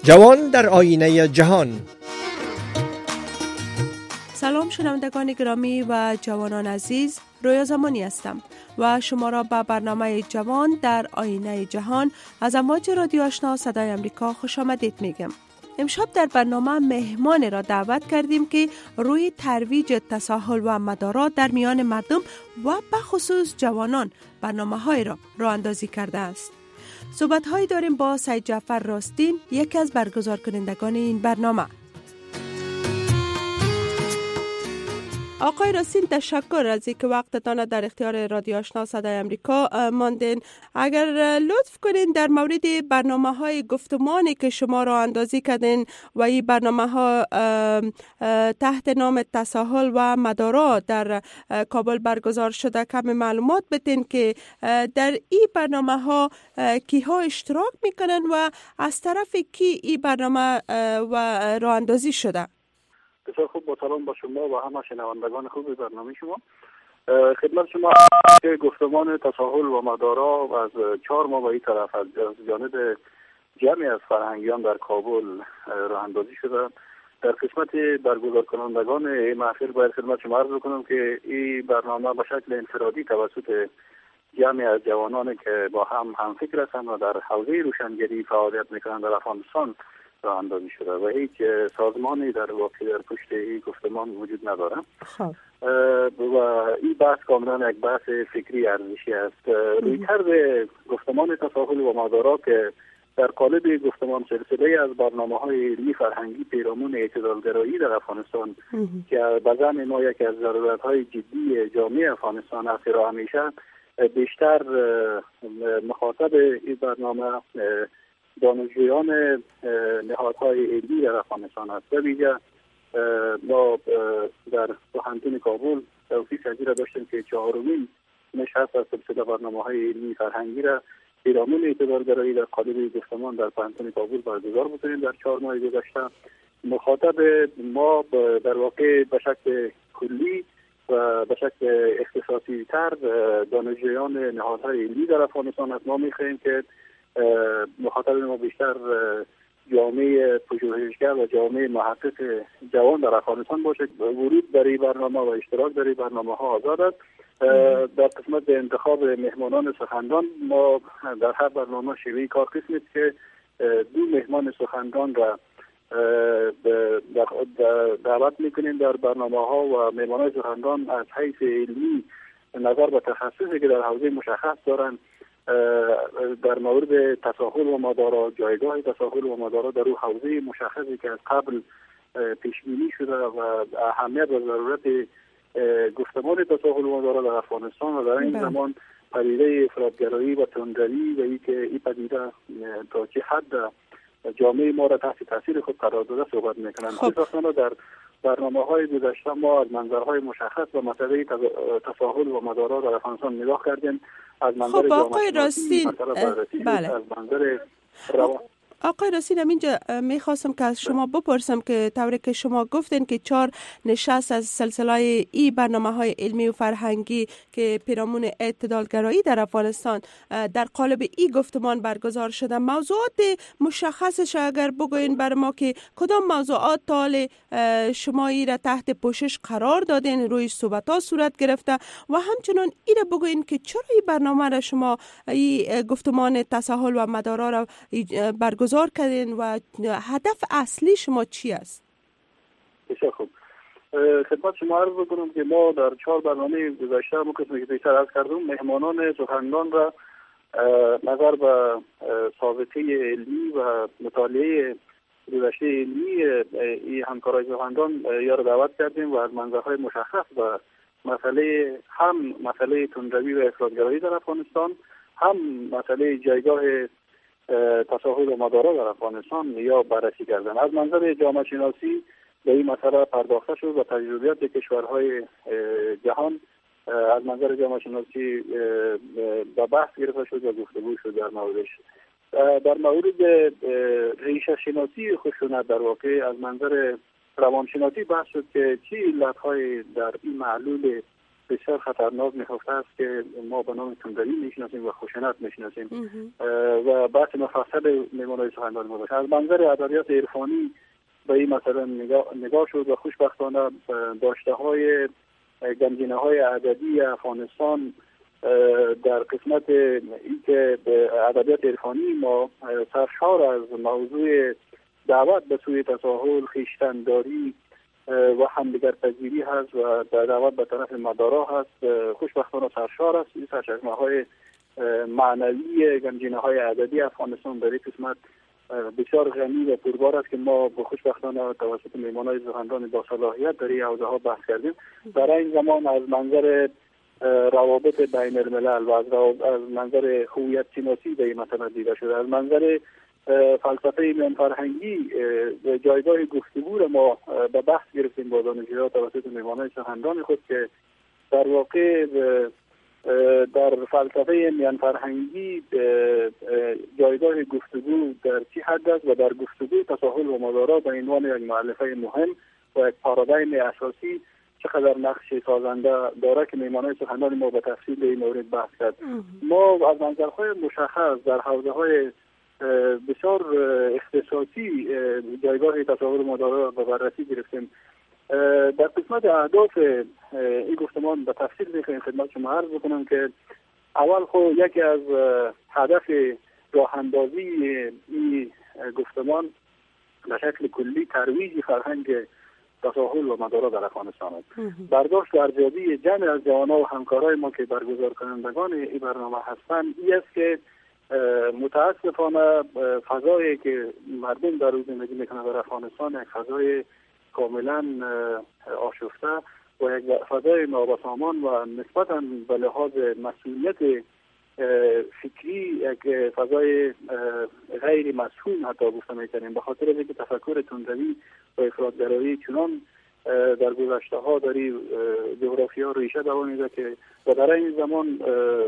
جوان در آینه جهان. سلام شنوندگان گرامی و جوانان عزیز، رویا زمانی هستم و شما را به برنامه جوان در آینه جهان از امواج رادیو آشنا صدای امریکا خوش آمدید میگم. امشب در برنامه مهمان را دعوت کردیم که روی ترویج تساهل و مدارات در میان مردم و به خصوص جوانان برنامه‌های را راه اندازی کرده است. صحبت‌هایی داریم با سید جعفر راستین، یکی از برگزار کنندگان این برنامه. آقای راستین، تشکر از اینکه وقتتان در اختیار رادیو آشنا صدای امریکا ماندین. اگر لطف کنین در مورد برنامه‌های گفتمانی که شما راه اندازی کردین و این برنامه‌ها تحت نام تساهل و مدارات در کابل برگزار شده کم معلومات بدین که در این برنامه‌ها کیها اشتراک میکنن و از طرف کی این برنامه و راه اندازی شده؟ بسیار خوب، با سلام با شما و همه شنوندگان خوب برنامه شما. خدمت شما که گفتمان تساهل و مدارا از 4 ماه به این طرف از جانب جمعی از فرهنگیان در کابل راه اندازی شده. در قسمت برگزار کنندگان این محفل باید خدمت شما عرض کنم که این برنامه به شکل انفرادی توسط جمعی از جوانانی که با هم فکر هستند و در حوزه روشنگری فعالیت میکنند در افغانستان راه اندازی شده و هیچ سازمانی در واقع در پشت این گفتمان وجود نداره. و این بحث کاملا یک بحث فکری ارزشی است. رویکرد گفتمان تساهل و مدارات که در قالب گفتمان سلسله از برنامه‌های علمی فرهنگی پیرامون اعتدالگرایی در افغانستان که به زعم ما یکی از ضرورت‌های جدی جامعه افغانستان است را همیشه بیشتر مخاطب این برنامه دانشجویان نهادهای علمی در افغانستان است. به ویژه ما در کهنتون کابل توفیق را داشتیم که 4مین نشست از سلسله برنامه‌های علمی فرهنگی را پیرامون اعتدالگرایی در قالب گفتمان در کهنتون کابل برگزار بکنیم در 4 ماه گذشته. مخاطب ما در واقع به شکل کلی و به شکل اختصاصی تر دانشجویان نهادهای علمی در افغانستان است. ما می‌خواهیم که مخاطب ما بیشتر جامعه پژوهشگر و جامعه محقق جوان در افغانستان باشد. ورود در این برنامه و اشتراک در این برنامه‌ها آزاد است. در قسمت انتخاب مهمانان سخنران ما در هر برنامه شیوه کار قسمی است که 2 مهمان سخنران را دعوت میکنیم در برنامه‌ها و مهمانان سخنران از حیث علمی نظر به تخصصی که در حوزه مشخص دارند در مورد تساهل و مدارا، جایگاه تساهل و مدارا در اون حوزه مشخصی که از قبل پیش بینی شده و اهمیت و ضرورت گفتمان تساهل و مدارا در افغانستان و در این زمان پدیده افراطگرایی و تندروی و اینکه این پدیده تا چه حد جامعه ما را تحت تاثیر خود قرار داده صحبت میکنند. خصوصا در برنامه‌های گذشته ما از منظرهای مشخص و مسئله تساهل و مدارا در افغانستان نگاه کردیم. از منظر آقای راستین، بله. از منظر آقای راستین، اینجا میخواستم که از شما بپرسم که طوری که شما گفتین که 4 نشست از سلسله ای برنامه‌های علمی و فرهنگی که پیرامون اعتدالگرایی در افغانستان در قالب ای گفتمان برگزار شده، موضوعات مشخصش اگر بگوین بر ما که کدام موضوعات تال شما ای را تحت پوشش قرار دادین، روی صحبت‌ها صورت گرفته و همچنان ای را بگوین که چرا این برنامه را شما ای گفتمان تساهل و مدارا را برگزار کردین و هدف اصلی شما چی است؟ بسیار خوب. خدمت شما عرض بکنم که ما در 4 برنامه گذشته مقدمه که پیشتر عرض کردم مهمانان سخنران را نظر به ثابته علمی و مطالعه گذشته علمی این همکارای سخنران یا را دعوت کردیم و از منظرهای مشخص و مسئله تندروی و افراطگرایی در افغانستان، هم مسئله جایگاه تساهل و مدارا در افغانستان یا بررسی کردن. از منظر جامعه شناسی به این مسئله پرداخته شد و تجربیات کشورهای جهان از منظر جامعه شناسی به بحث گرفته شد و گفتگو شد در موردش. در مورد ریشه شناسی خشونت در واقع از منظر روانشناسی بحث شد که چی علتهای در این معلول بسیار خطرناک نهفته است که ما به نام تندری میشناسیم و خشونت میشناسیم و بحث مفصل میمونه سخنرانی ما باشه. از منظر ادبیات عرفانی به این مثلا نگاه شد و خوشبختانه داشته های گنجینه های ادبی افغانستان در قسمت این که ادبیات عرفانی ما سرشار از موضوع دعوت به سوی تساهل، خویشتن‌داری و همدیگر پذیری هست و دعوت به طرف مدارا هست. خوشبختانه سرشار است. این سرچشمه های معنوی گنجینه های ادبی افغانستان در این قسمت بسیار غنی و پربار است که ما به خوشبختانه توسط میهمانان سخنران با صلاحیت در این حوزه ها بحث کردیم. در این زمان از منظر روابط بین الملل و از منظر هویت شناسی به این مثلا دیده شده، از منظر فلسفه میان فرهنگی جایگاه گفتگو را ما به بحث گرفتیم با دانشجویان توسط میهمانان سخنران خود که در واقع در فلسفه میان فرهنگی جایگاه گفتگو در چه حد است و در گفتگو تساهل و مدارا به عنوان یک مؤلفه مهم و یک پارادایم اساسی چقدر نقش سازنده داره که میهمانان سخنران ما به تفصیل این مورد بحث کرد. ما از منظرهای مشخص در حوزه های بسیار اختصاصی جایگاه تساهل مدارا را به بررسی گرفتیم. در قسمت اهداف این گفتمان به تفصیل میخوایم خدمت شما عرض بکنم که اول خود یکی از هدف راه اندازی این گفتمان به شکل کلی ترویج فرهنگ تساهل و مدارا در افغانستان است. برداشت و ارزیابی جمع از جوانان و همکارای ما که برگزار کنندگان این برنامه هستند این است که متاسفانه فضایی که مردم در او زندگی میکنند در افغانستان یک فضای کاملا آشفته و یک فضای نابسامان و نسبتا به لحاظ مسئولیت فکری یک فضای غیر مسئول حتی گفته میکنیم، به خاطر اینکه تفکر تندروی و افراطگرایی چنان در گذشته ها در جغرافیا ریشه دوانیده که و در این زمان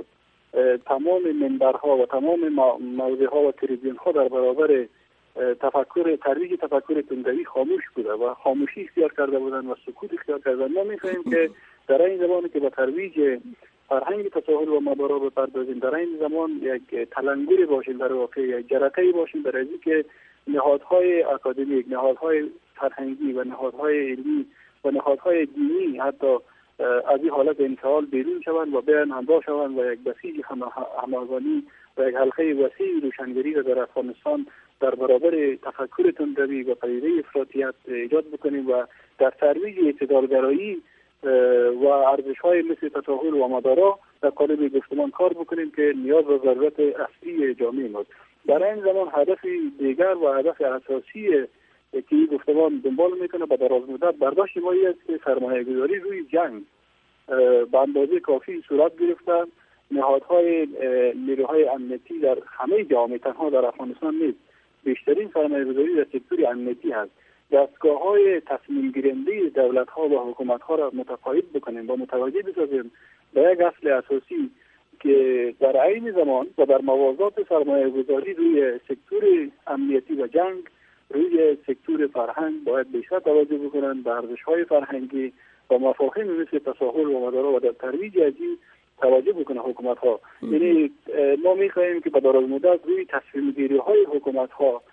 تمام منبرها و تمام موضوعها و تلویزیون ها در برابر ترویج تفکر تندروی خاموش بوده و خاموشی اختیار کرده بودن و سکوت اختیار کردن. ما می‌خواهیم که در این زمانی که به ترویج فرهنگ تساهل و مدارا بپردازیم، در این زمان یک تلنگری باشیم، در واقع یک جرقه‌ای باشیم برای اینکه نهادهای اکادمیک، نهادهای فرهنگی و نهادهای علمی و نهادهای دینی حتی از این حالت انفعال بیرون شوند و بیان همراه شوند و یک بسیج همگانی و یک حلقه وسیع روشنگری را در افغانستان در برابر تفکر تندروی و پدیده افراطیت ایجاد بکنیم و در ترویج اعتدالگرایی و ارزش‌های مثل تساهل و مدارا در قالب گفتمان کار بکنیم که نیاز و ضرورت اصلی جامعه ماست. در این زمان هدف دیگر و هدف اساسی که این گفتمان دنبال میکنه به دراز مدت برداشت ما است که سرمایه‌گذاری روی جنگ به اندازه کافی صورت گرفته. نهادهای نیروهای امنیتی در همه جامعه، تنها در افغانستان نیست، بیشترین سرمایه‌گذاری در سکتور امنیتی هست. دستگاه‌های تصمیم گیرنده دولت‌ها و حکومت‌ها را متقاعد بکنیم و متوجه بسازیم به یک اصل اساسی که در عین زمان و در موازات سرمایه‌گذاری روی سکتور امنیتی و جنگ روی سکتور فرهنگ باید بیشتر توجه بکنند، به ارزش‌های فرهنگی و مفاهیم مثل تساهل و مدارا و در ترویج از این توجه بکنه حکومت‌ها. یعنی ما می‌خواهیم که به دراز مدت روی تصمیم گیری‌های حکومت‌ها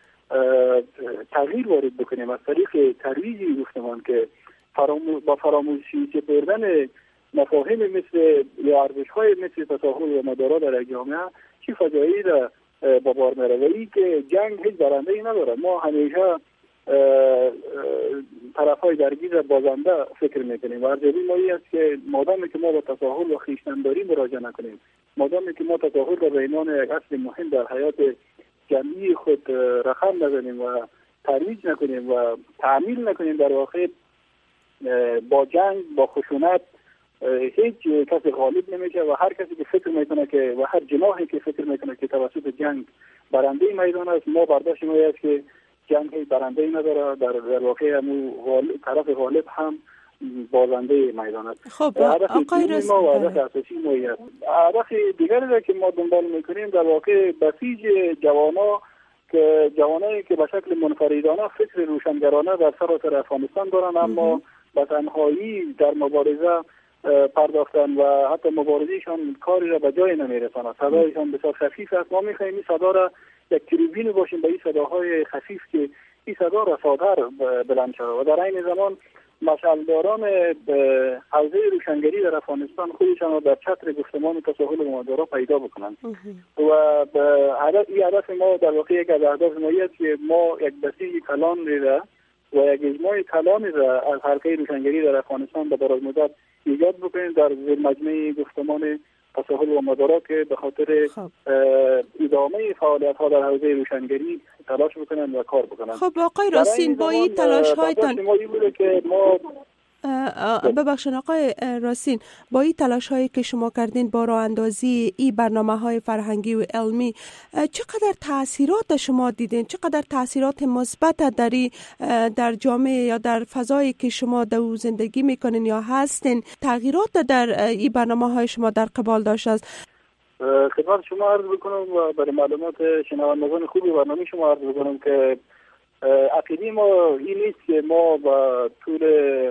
تغییر وارد بکنیم از طریق ترویج گفتمان که با فراموشی سپردن مفاهیم مثل یا ارزش‌های مثل تساهل و مدارا در جامعه چه فجایعی را به بار می‌آورد که جنگ هیچ برنده‌ای نداره. ما همیشه طرف‌های درگیر بازنده فکر می‌کنیم و ارزیابی ما این است که مادامی که ما با تساهل و خویشتن‌داری مراجعه نکنیم، مادامی که ما تساهل را به عنوان یک اصل مهم در حیات جمعی خود رقم نزنیم و ترویج نکنیم و تعمیل نکنیم، در واقع با جنگ با خشونت هیچ کسی غالب نمیشه و هر کسی که فکر میکنه که و هر جناحی که فکر میکنه که توسط جنگ برنده میدان است، ما برداشت ما است که جنگ هیچ برنده نداره، در واقع طرف غالب هم بازنده میدان است. خب آقای رسول ما هدف اساسی ما است. هدف دیگری که ما دنبال میکنیم در واقع بسیج جوانایی که به شکل منفردانه فکر روشنگرانه در سراسر افغانستان دارن اما به تنهایی در مبارزه پرداختن و حتی مبارزیشان کاری را به جای نمیرساند. صدایشان بسیار خفیف است. ما میخواهیم این صدا را یک تریبون باشیم به این صداهای خفیف که این صدا را سادر بلند شود و در این زمان مشعلداران حوزه روشنگری در افغانستان خودشان را در چتر گفتمان تساهل و مدارا پیدا بکنند و این هدف ما در واقع یک از اهداف ما است که ما یک بسیج کلان را و یک اجماع کلامی را از حلقه روشنگری در افغانستان به دراز مدت ایجاد بکنیم در مجمع گفتمان تساهل و مدارا که به خاطر ادامه فعالیت ها در حوزه روشنگری تلاش بکنن و کار بکنن. خب آقای راسین، با این تلاش هایتان ببخشید آقای راسین، با این تلاش هایی که شما کردین با راه اندازی این برنامه های فرهنگی و علمی، چقدر تاثیرات شما دیدین؟ چقدر تاثیرات مثبت در جامعه یا در فضایی که شما در زندگی میکنین یا هستین تغییرات در این برنامه های شما در قبال داشت است؟ خدمت شما عرض بکنم و برای معلومات شنوندگان خوبی برنامه شما عرض بکنم که عقیده ما این نیست که ما با طول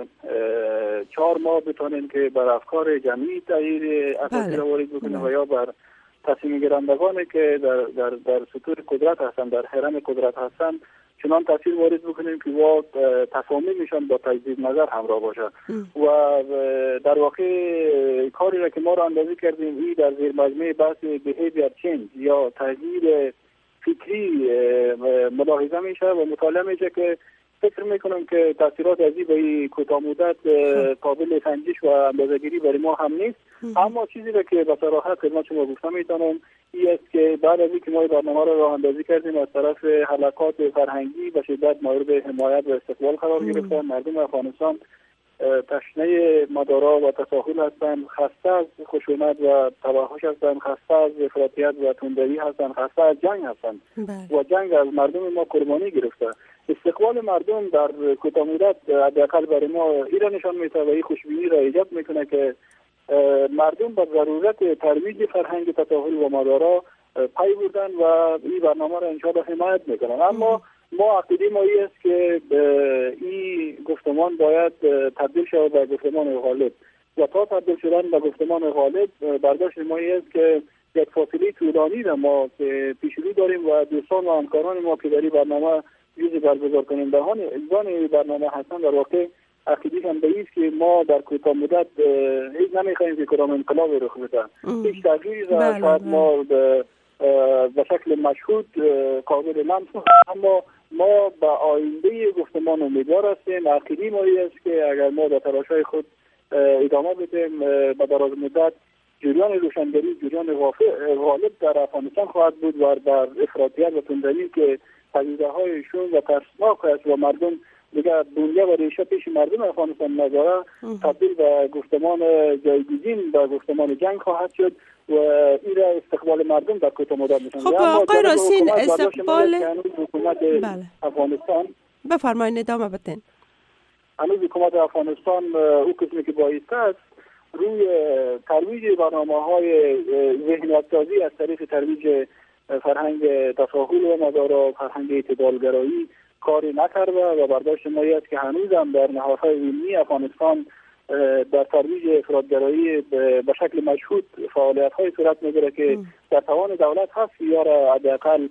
4 ماه بتونیم که بر افکار جمعی تغییر اساسی را وارد بکنیم و یا بر تصمیم گیرندگانی که در سطور قدرت هستند، در حرم قدرت هستند، چنان تاثیر وارد بکنیم که با تصامیمشان با تجدید نظر همراه باشه و در واقع کاری را که ما را اندازی کردیم این در زیر مجموعه بحث behavior change یا تغییر فکری ملاحظه میشه و مطالعه میشه که فکر میکنم که تاثیرات از این به این کوتاه مدت قابل سنجش و اندازه‌گیری برای ما هم نیست. اما چیزی را که به صراحت خدمت شما گفتم میتونم این است که بعد از اینکه ما برنامه را راه اندازی کردیم از طرف حلقات فرهنگی به شدت مورد حمایت و استقبال قرار گرفتن. مردم افغانستان تشنه مدارا و تساهل هستند، خسته از خشونت و توحش هستند، خسته از افراطیت و تندروی هستند، خسته از جنگ هستند و جنگ از مردم ما قربانی گرفته. استقبال مردم در کوتاه مدت حداقل برای ما این را نشان میده و این خوشبینی را ایجاد میکنه که مردم به ضرورت ترویج فرهنگ تساهل و مدارا پی بردن و این برنامه را انشاءالله حمایت میکنن. اما ما عقیده ما این است که این گفتمان باید تبدیل شود به گفتمان غالب و تا تبدیل شدن به گفتمان غالب برداشت ما این است که یک فاصله طولانی را ما پیش رو داریم و دوستان و همکاران ما که در این برنامه جزء برگزار کنندگان اجزای برنامه هستند در واقع عقیده هم به است که ما در کوتاه مدت هیچ نمیخواهیم که کدام انقلاب رخ بده. هیچ تغییری را شاید ما به شکل مشهود قابل لمس، اما ما به آینده گفتمان امیدوار هستیم. عقیده ما است که اگر ما در تلاش‌های خود ادامه بدیم به دراز مدت جریان روشنگری جریان غالب در افغانستان خواهد بود و در افراطیت و تندروی که پدیده‌های شوم و ترسناک است و مردم دیگر دنیا و ریشه پیش مردم افغانستان نداره تبدیل به گفتمان جایگزین به گفتمان جنگ خواهد شد و این را استقبال مردم در کوتاه مدت میشن. خب آقای راسین، استقبال حکومت افغانستان بفرمایید ادامه بدین. هنوز حکومت افغانستان او قسمی که بایسته است روی ترویج برنامه‌های ذهنیت سازی از طریق ترویج فرهنگ تساهل و مدارا، فرهنگ اعتدالگرایی کاری نکرده و برداشت ما است که هنوز هم در نهادهای علمی افغانستان در ترویج افراطگرایی به شکل مشهود فعالیت‌های صورت می‌گیره که در توان دولت هست یا را حداقل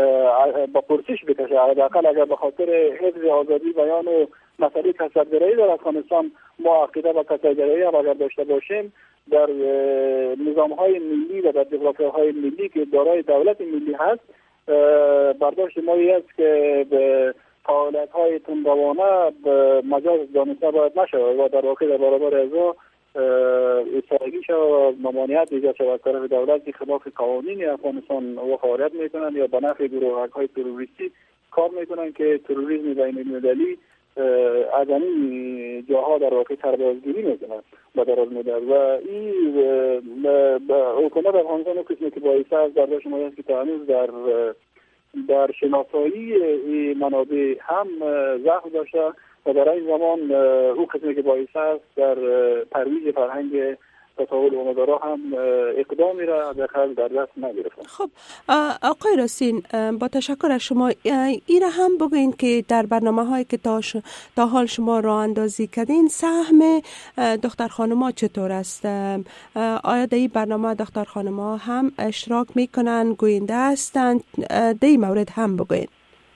با پرسش بکشه. حداقل اگر به خاطر حفظ آزادی بیان و مسئله کثرت‌گرایی در افغانستان ما عقیده به کثرت‌گرایی هم اگر داشته باشیم در نظام‌های ملی و در جغرافیاهای ملی که دارای دولت ملی هست برداشت ما است که به فعالیت‌های تندروانه به مجاز دانسته باید نشود و در واقع در برابر ازا ایستادگی شود و ممانعت ایجاد شود از طرف دولت که خلاف قوانین افغانستان و فعالیت میکنند یا به نفع گروه‌های تروریستی کار میکنند که تروریسم بین‌المللی از این جاها در واقع سربازگیری میکنند به دراز مدت و این حکومت افغانستان و قسمی که باعث از برداشت ما است که تا هنوز در شناسایی منابع هم ضعف داشته و در این زمان او قسمی که باعث است در ترویج فرهنگ تساهل و مدارا هم اقدامی را در دست نگرفتن. خب آقای راسین، با تشکر از شما ایره هم بگوین که در برنامه هایی که تا حال شما راه اندازی کردین سهم دختر خانم ها چطور است؟ آیا در این برنامه دختر خانم ها هم اشتراک میکنن، گوینده هستند؟ در این مورد هم بگوین.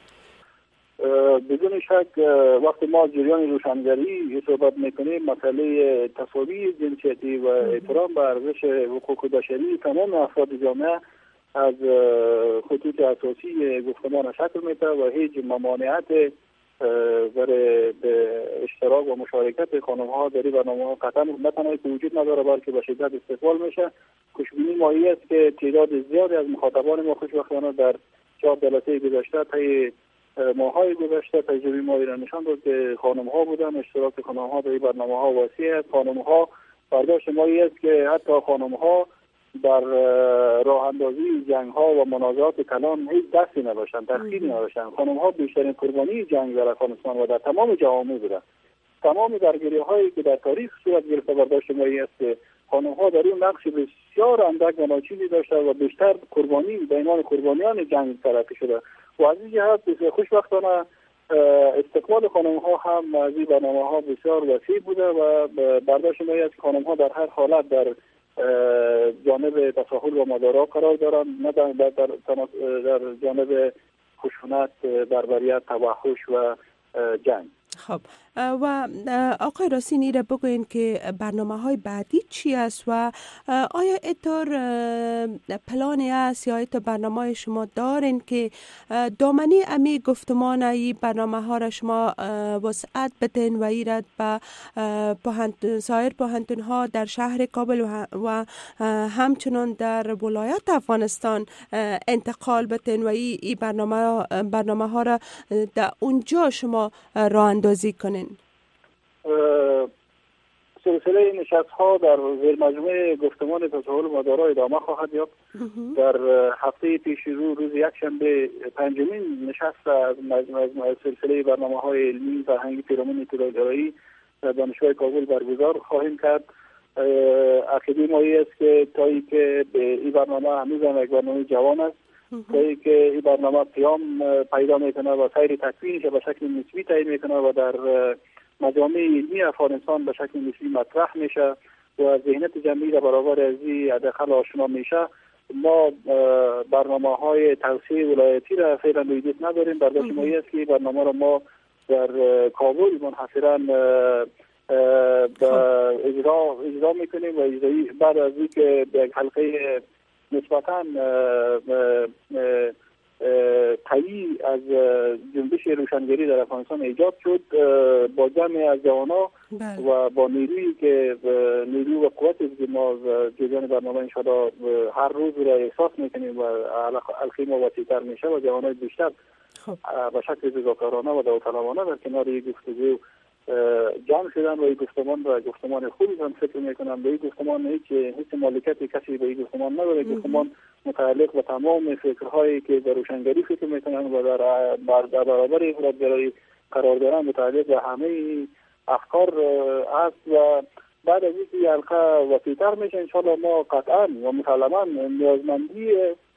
بدون شک وقتی ما جریان روشنگری صحبت میکنیم، مسئله تساوی جنسیتی و احترام به ارزش حقوق بشری تمام افراد جامعه از خطوط اساسی گفتمان شکل میده و هیچ ممانعت برای اشتراک و مشارکت خانم ها در این برنامه قطعا نه تنها که وجود نداره بلکه به شدت استقبال میشه. خوشبینی ما است که تعداد زیادی از مخاطبان ما خوشبختانه در 4 جلسه گذشته طی ماهای گذشته تجربه ما را نشان داد که خانم ها بودن، اشتراک خانم ها در این برنامه ها وسیع است. خانم ها برداشت ما است که حتی خانم ها در راه اندازی جنگ ها و منازعات کلان هیچ دستی نداشتن، تخیلی نداشتن. خانم ها بیشترین قربانی جنگ در افغانستان و در تمام جوامع بودن. تمام درگیری هایی که در تاریخ صورت گرفته برداشت ما است که خانم ها در این نقش بسیار اندک و ناچیزی داشته و بیشتر قربانی بینان قربانیان جنگ تلقی شده. و از این جهت خوشبختانه استقبال خانم ها هم از این برنامه ها بسیار وسیع بوده و برداشت ما است که خانم ها در هر حالت در جانب تساهل و مدارا قرار دارند، نه در جانب خشونت، بربریت، توحش و جنگ. خب و آقای راسین ایره بگوین که برنامه های بعدی چی است و آیا اینطور پلانی است یا اینطور برنامه های شما دارین که دامنی امی گفتمان ای برنامه ها را شما وسعت بدین و ایرد به سایر پوهنتون ها در شهر کابل و همچنان در ولایت افغانستان انتقال بدین و این برنامه ها را در اونجا شما راه اندازی کنین؟ سلسله نشست ها در زیر مجموعه گفتمان تساهل مدارا ادامه خواهد یافت. در هفته پیش روز یکشنبه 5مین نشست از سلسله برنامه های علمی فرهنگی پیرامون اطلاع‌گرایی در دانشگاه کابل برگزار خواهیم کرد. عقیده ما است که تا اینکه این برنامه هنوز هم یک برنامه جوان است، تا اینکه این برنامه قیام پیدا میکنه و سیر تکوینش به شکل نسبی تعیین میکنه و در مجامع علمی افغانستان به شکل نسبی مطرح میشه و ذهنیت جمعی در برابر از این حداقل آشنا میشه، ما برنامه های توسعه ولایتی را فعلا روی نداریم. برداشت ما است که برنامه را ما در کابل منحصرا اجرا میکنیم و بعد از اینکه یک حلقه نسبتاً قوی از جنبش روشنگری در افغانستان ایجاد شد، با جمع از جوانا و با نیرویی که نیرو و قوتی که ما جریان برنامه انشاءالله هر روز را احساس میکنیم و حلقه ما وسیع‌تر میشه و جوانای بیشتر به شکل رضاکارانه و داوطلبانه در کنار یک گفتگو جمع شدن و این گفتمان خوبی هم فکر میکنم. به این گفتمان هیچ مالکیت کسی به این گفتمان نداره. گفتمان متعلق به تمام فکرهایی که در روشنگری فکر میکنن و در برابر افراط‌گرایی قرار دارن متعلق به همه افکار است و بعد از اینکه حلقه وسیع‌تر میشه انشاءالله ما قطعا و مسلما نیازمندی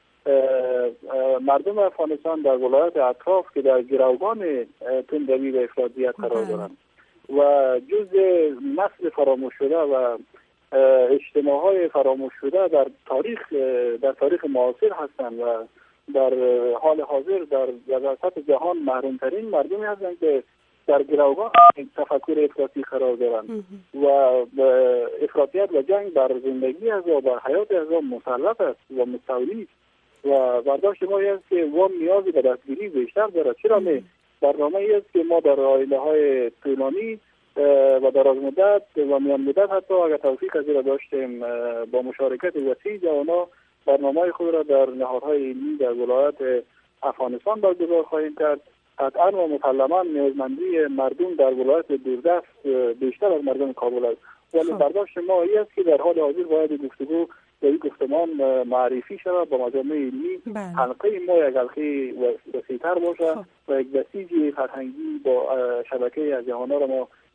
مردم افغانستان در ولایت اطراف که در گروگان تندروی و افراطیت قرار دارند و جزء نسل فراموش شده و اجتماعهای فراموش شده در تاریخ معاصر هستند و در حال حاضر در سطح جهان محرومترین مردمی هستند که در گروگان تفکر افراطی قرار دارند و افراطیت و جنگ بر زندگی از و بر حیات از مسلط است و مستولی و برداشت ما است که وام نیازی به دستگیری بیشتر دارد. چرا برنامه است که ما در آینده های طولانی و دراز مدت و میان مدت حتی اگر توفیق از را داشتیم با مشارکت وسیع جوانا برنامه خود را در نهادهای علمی در ولایت افغانستان برگزار خواهیم کرد. قطعا و مسلما نیازمندی مردم در ولایت دوردست بیشتر از مردم کابل است، ولی برداشت ما است که در حال حاضر باید گفتگو به این گفتمان معرفی شود با مجامع علمی. حلقه ما یک حلقه وسیع‌تر باشه و یک بسیج فرهنگی با شبکه از جهان‌ها را ما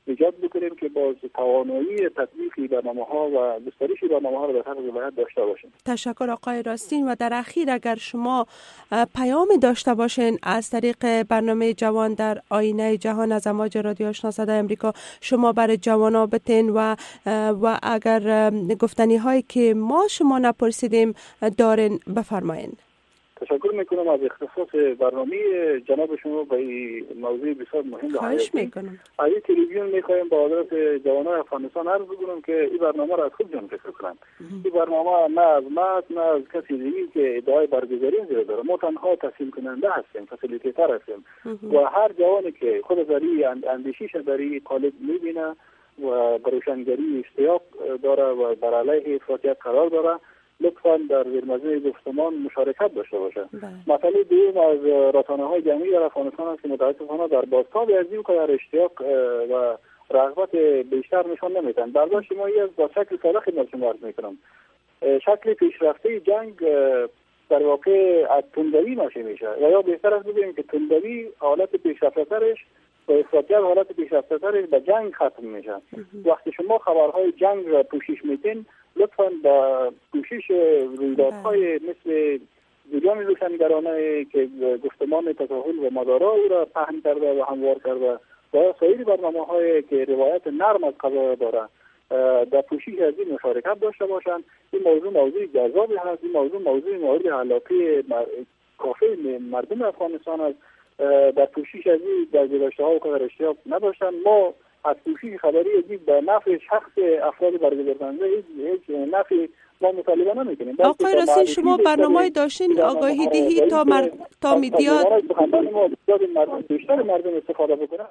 ایجاد بکنیم که باز توانایی تطبیق برنامه‌ها و گسترش برنامه‌ها رو در هر ولایت داشته باشیم. تشکر آقای راستین. و در اخیر اگر شما پیام داشته باشین از طریق برنامه جوان در آینه جهان از امواج رادیو آشنا صدای امریکا شما برای جوانا بتین و اگر گفتنی هایی که ما شما نپرسیدیم دارین بفرمایین. تشکر میکنم از اختصاص برنامه جناب شما به این موضوع بسیار مهم و خواهش میکنم. از این تلویزیون میخوایم با حضرت جوانای افغانستان عرض بکنم که این برنامه را از خود جان فکر کنند. این برنامه نه از مد نه از کسی دیگه که ادعای برگزاری زیر داره. ما تنها تسهیل کننده هستیم، فسیلیتیتر هستیم و هر جوانی که خود داری اندیشیش داری طالب میبینه و بروشنگری اشتیاق داره و بر علیه افراطیت قرار داره لطفاً در زیرمجموعه گفتمان مشارکت داشته باشه. مسئله دوم از رسانه‌های جمعی در افغانستان است که متاسفانه در بازتاب از این کار اشتیاق و رغبت بیشتر نشان نمیدن. برداشت ما از با شکل ساده خدمت شما عرض میکنم. شکل پیشرفته جنگ در واقع از تندروی ناشی میشه و یا بهتر است بگیم که تندروی حالت پیشرفته‌ترش و افراطیت حالت پیشرفته‌ترش به جنگ ختم میشه. وقتی شما خبرهای جنگ را پوشش میدین لطفاً با پوشش رویدادهای مثل جریان روشنگرانه که گفتمان تساهل و مدارا او را پهن کرده و هموار کرده و سایر برنامه‌های که روایت نرم از قضا داره در پوشش از این مشارکت داشته باشند. این موضوع جذابی هست. این موضوع مورد علاقه کافی مردم افغانستان است. در پوشش از این در گذشته‌ها و کار اشتیاق نداشتن. ما از پوشش خبری ازی به نفع شخص افراد برگزارنده هیچ نفعی ما مطالبه نمی‌کنیم. آقای راستین شما برنامه‌ای داشتین آگاهی دهی تا میدیات بیشتر مردم استفاده بکنن.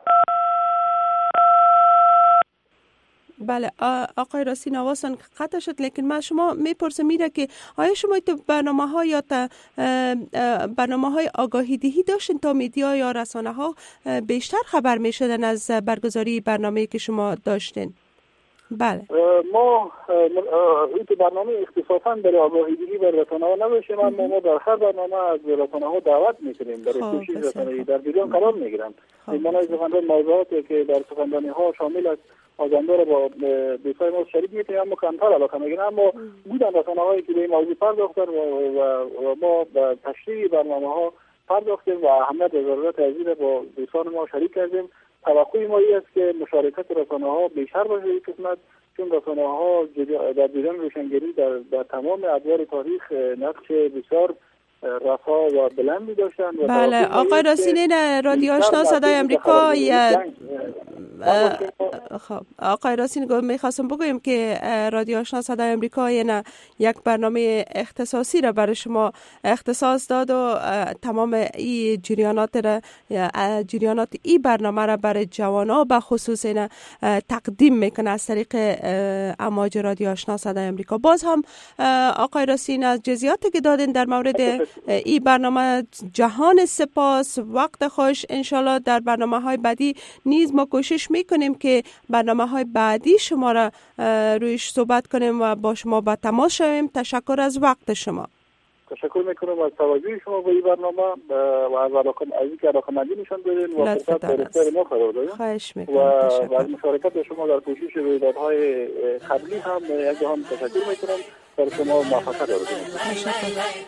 بله آقای راستین آوازتان قطع شد، لیکن من شما میپرسم میره که آیا شما تو برنامه‌ها یا برنامه‌های آگاهی دهی داشتین تا میدیا یا رسانه‌ها بیشتر خبر میشدن از برگزاری برنامه‌ای که شما داشتین؟ بله ما این برنامه اختصاصاً برای آگاهی دهی و رسانه‌ها نباشه، اما ما در هر برنامه از رسانه‌ها دعوت می‌کنیم برای کوشش رسانه‌ای در جریان قرار می‌گیرن. این معنی سخنرانی موضوعاتی که در سخنرانی‌ها شامل است آزنده را با دوستای ما شریک می‌کنیم، اما کمتر علاقه می‌گیرن، اما بودن رسانه‌هایی که به این موضوع پرداختن و ما به تشریح برنامه‌ها پرداختیم و اهمیت و ضرورت از این با دوستان ما شریک کردیم. توقع ما این است که مشارکت رسانه‌ها بیشتر باشه این قسمت، چون رسانه‌ها در جریان روشنگری در تمام ادوار تاریخ نقش بسیار رفاه و بلندی داشتن. بله آقای راستین رادیو آشنا صدای امریکا خب آقای راستین میخواستم بگویم که رادیو آشنا صدای امریکا یک برنامه اختصاصی را برای شما اختصاص داد و تمام این جریانات این برنامه را برای جوانا به خصوص تقدیم میکنه از طریق امواج رادیو آشنا صدای امریکا. باز هم آقای راستین از جزئیاتی که دادین در مورد این برنامه جهان سپاس. وقت خوش. انشالله در برنامه‌های بعدی نیز ما کوشش میکنیم که برنامه‌های بعدی شما را رویش صحبت کنیم و با شما به تماس شویم. تشکر از وقت شما. تشکر میکنم از توجه شما به این برنامه و از اینکه علاقه‌مندی نشان دادین و فرصت برای ما قرار دادین. خواهش میکنم. و از مشارکت شما در کوشش رویدادهای قبلی هم یک جهان تشکر میکنم. در شما موفقیت آرزو می‌کنم.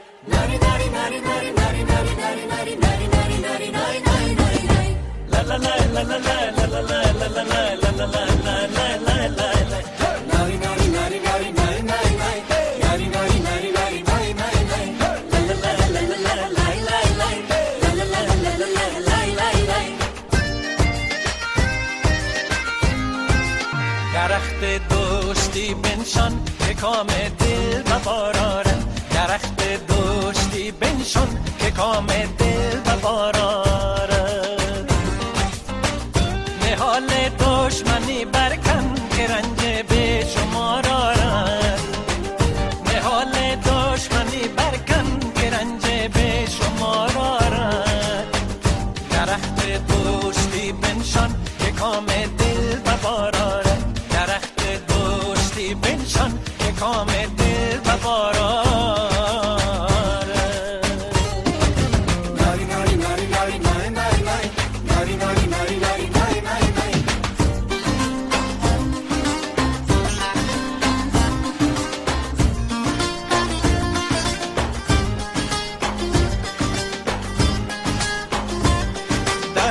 درخت دوستی بنشان که کام دل بباراره، درخت دوستی بنشان که کام دل بباراره، نهال دشمنی برکن که رنج به شما داره، نهال دشمنی برکن که رنج به شما داره، درخت دوستی بنشان که کام دل بباراره، درخت دوستی بنشان که کام دل بباراره.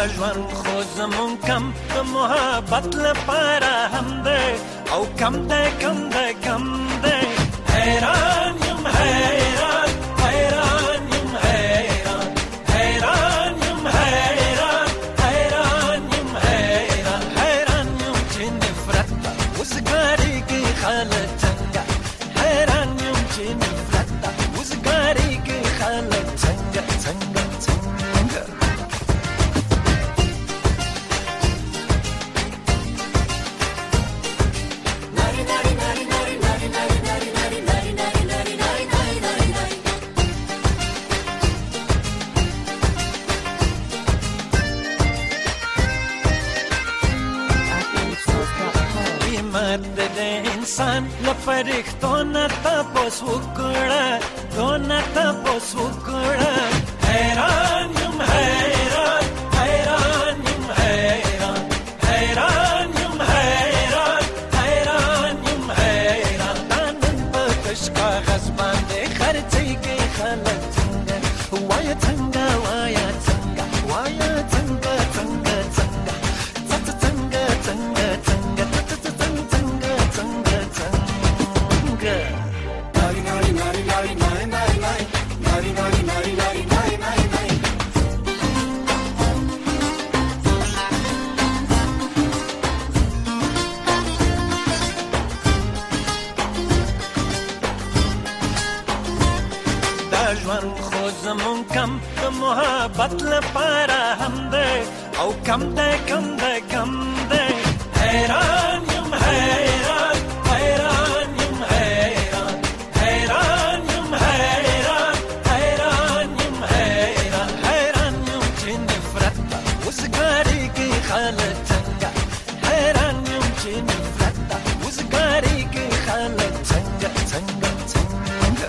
دجوان خوزمون کم د محبت لپاره هم ده او کم ده کم ده کم ده حیران یم حیران حیران یم حیران حیران یم حیران حیران یم حیران حیران یم چې نفرت وزګاری کې خلک څنګه حیران یم چې نفرت وزګاری کې خلک څنګه څنګه څنګه انسان لپریختو نتا پس وکړه تو نتا پس وکړه حیران یم حیران حیران یم حیران حیران یم حیران حیران یم حیران نن په کش کاغذ باندې خرڅي کې خلک څنګه وای څنګه وای څنګه وای څنګه څنګه څنګه څنګه څنګه څنګه دجوان خوزمون کم د محبت لپاره هم ده او کم ده کم ده کم ده حیران یم حیران حیران یم حیران حیران یم حیران حیران یم حیران حیران یم چې نفرت وزګاری کې خلک څنګه حیران یم چې نفرت وزګاری کې خلک څنګه څنګه څنګه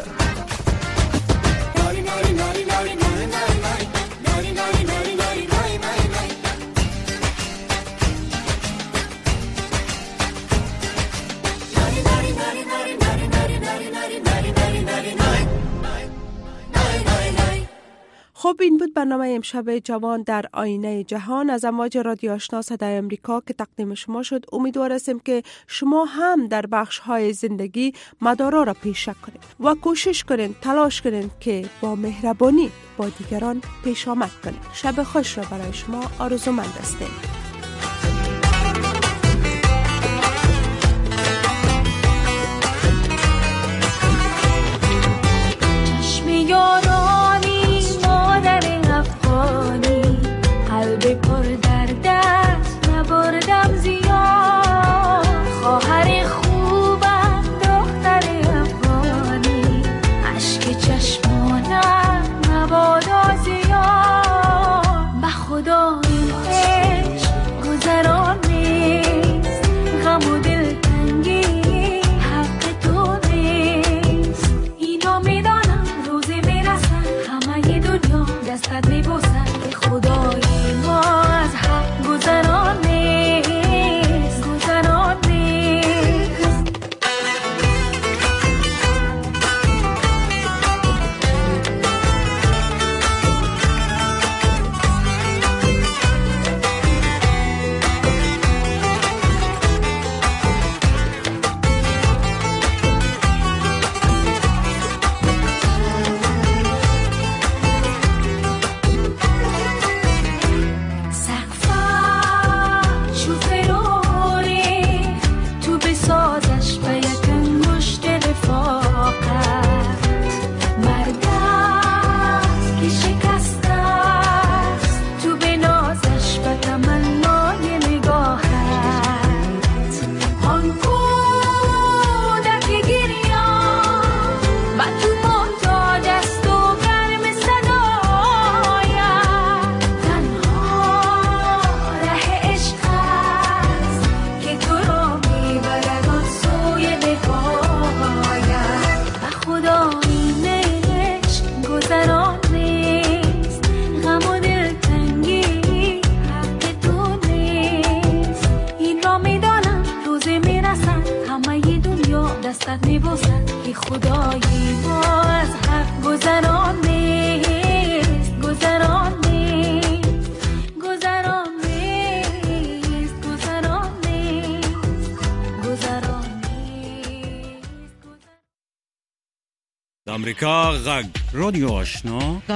خب این بود برنامه امشب جوان در آینه جهان از امواج رادیو آشنا صدای امریکا که تقدیم شما شد. امیدوار هستیم که شما هم در بخش های زندگی مدارا را پیش کنید و کوشش کنید تلاش کنید که با مهربانی با دیگران پیش آمد کنید. شب خوش را برای شما آرزومند هستیم. قلب پر در دست نبردم زیاد خواهر خوبم دختر افغانی عشق چشمانم مبادا زیاد به خدا این عشق گذران نیست غم و دلتنگی حق تو نیست اینو میدانم روزی میرسن همه دنیا دستت میبوسن که خدای ما از حق گذران نیست گذران نیست امریکا غږ رادیو آشنا